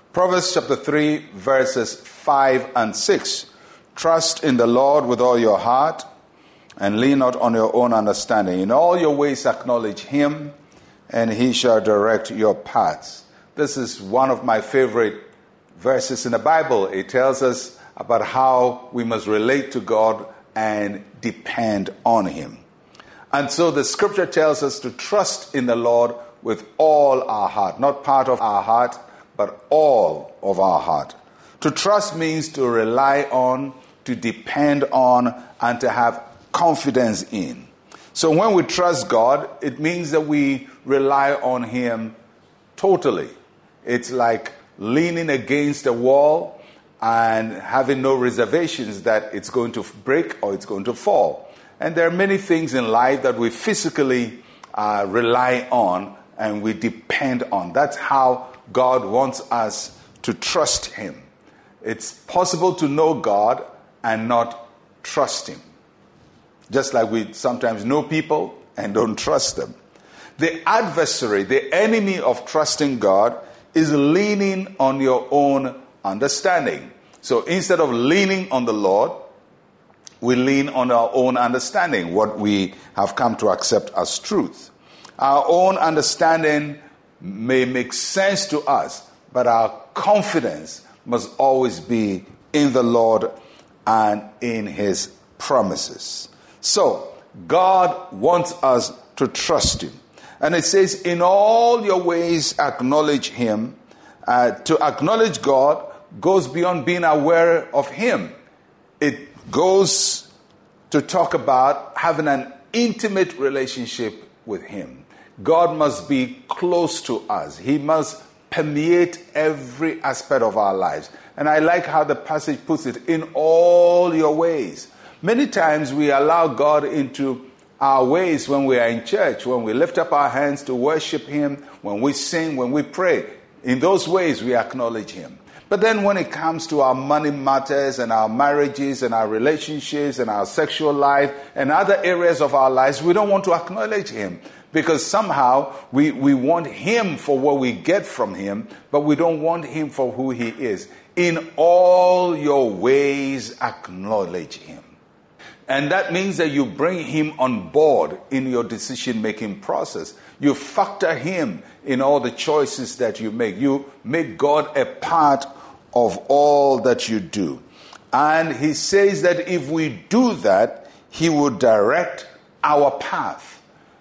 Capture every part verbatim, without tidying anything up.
Proverbs chapter three, verses five and six. Trust in the Lord with all your heart and lean not on your own understanding. In all your ways acknowledge him, and he shall direct your paths. This is one of my favorite verses in the Bible. It tells us about how we must relate to God and depend on him. And so the scripture tells us to trust in the Lord with all our heart, not part of our heart, but all of our heart. To trust means to rely on, to depend on, and to have confidence in. So when we trust God, it means that we rely on him totally. It's like leaning against a wall and having no reservations that it's going to break or it's going to fall. And there are many things in life that we physically uh, rely on and we depend on. That's how God wants us to trust him. It's possible to know God and not trust him. Just like we sometimes know people and don't trust them. The adversary, the enemy of trusting God, is leaning on your own understanding. So instead of leaning on the Lord, we lean on our own understanding, what we have come to accept as truth. Our own understanding may make sense to us, but our confidence must always be in the Lord and in his promises. So, God wants us to trust him. And it says, in all your ways acknowledge him. Uh, to acknowledge God goes beyond being aware of him. It goes to talk about having an intimate relationship with him. God must be close to us. He must permeate every aspect of our lives. And I like how the passage puts it, in all your ways. Many times we allow God into our ways when we are in church, when we lift up our hands to worship him, when we sing, when we pray. In those ways we acknowledge him. But then when it comes to our money matters and our marriages and our relationships and our sexual life and other areas of our lives, we don't want to acknowledge him. Because somehow we, we want him for what we get from him, but we don't want him for who he is. In all your ways, acknowledge him. And that means that you bring him on board in your decision-making process. You factor him in all the choices that you make. You make God a part of all that you do. And he says that if we do that, he will direct our path.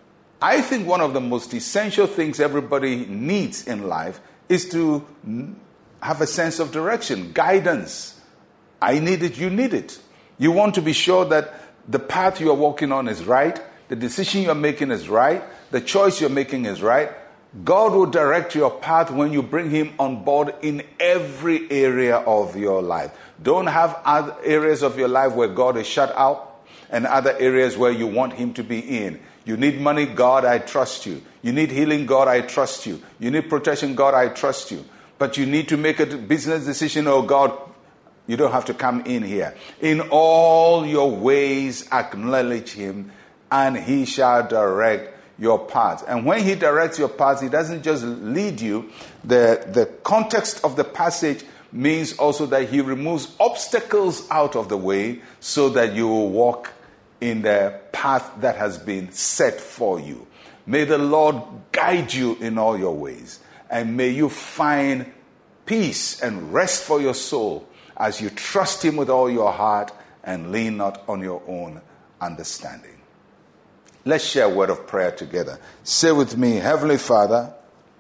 I think one of the most essential things everybody needs in life is to have a sense of direction, guidance. I need it, you need it. You want to be sure that the path you are walking on is right, the decision you're making is right, the choice you're making is right. God will direct your path when you bring him on board in every area of your life. Don't have other areas of your life where God is shut out and other areas where you want him to be in. You need money, God, I trust you. You need healing, God, I trust you. You need protection, God, I trust you. But you need to make a business decision, oh God, you don't have to come in here. In all your ways, acknowledge him, and he shall direct your paths. And when he directs your paths, he doesn't just lead you. The, the context of the passage means also that he removes obstacles out of the way so that you will walk in the path that has been set for you. May the Lord guide you in all your ways, and may you find peace and rest for your soul as you trust him with all your heart and lean not on your own understanding. Let's share a word of prayer together. Say with me, Heavenly Father,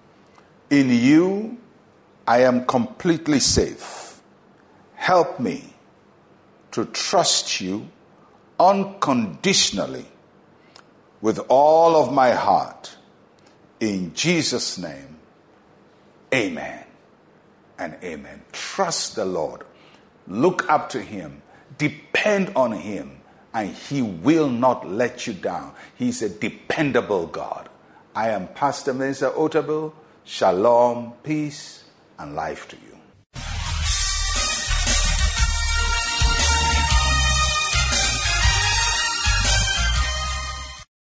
in you I am completely safe. Help me to trust you unconditionally with all of my heart. In Jesus' name, amen and amen. Trust the Lord. Look up to him. Depend on him, and he will not let you down. He's a dependable God. I am Pastor Mensa Otabil. Shalom, peace, and life to you.